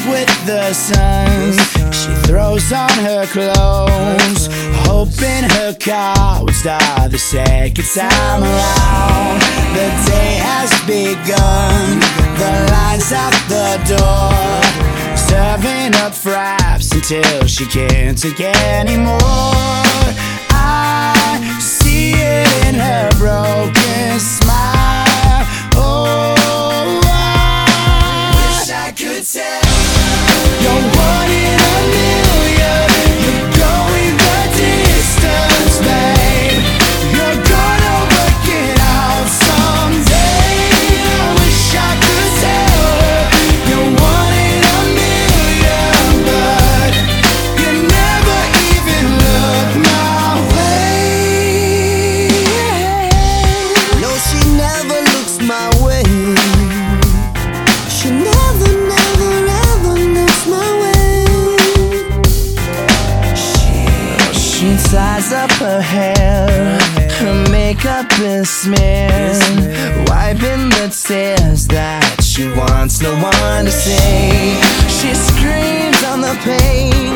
with the sun. She throws on her clothes, hoping her car would start the second time around. The day has begun, the line's out the door, serving up fraps until she can't take anymore. I see it in her broken smile. Oh, I wish I could tell you're one in a million. You're going the distance, babe. You're gonna work it out someday. I wish I could tell her you're one in a million, but you never even look my way. No, she never looks my way. She never, never, ever looks my way. She ties up her hair, her makeup is smeared, wiping the tears that she wants no one to see. She screams on the page,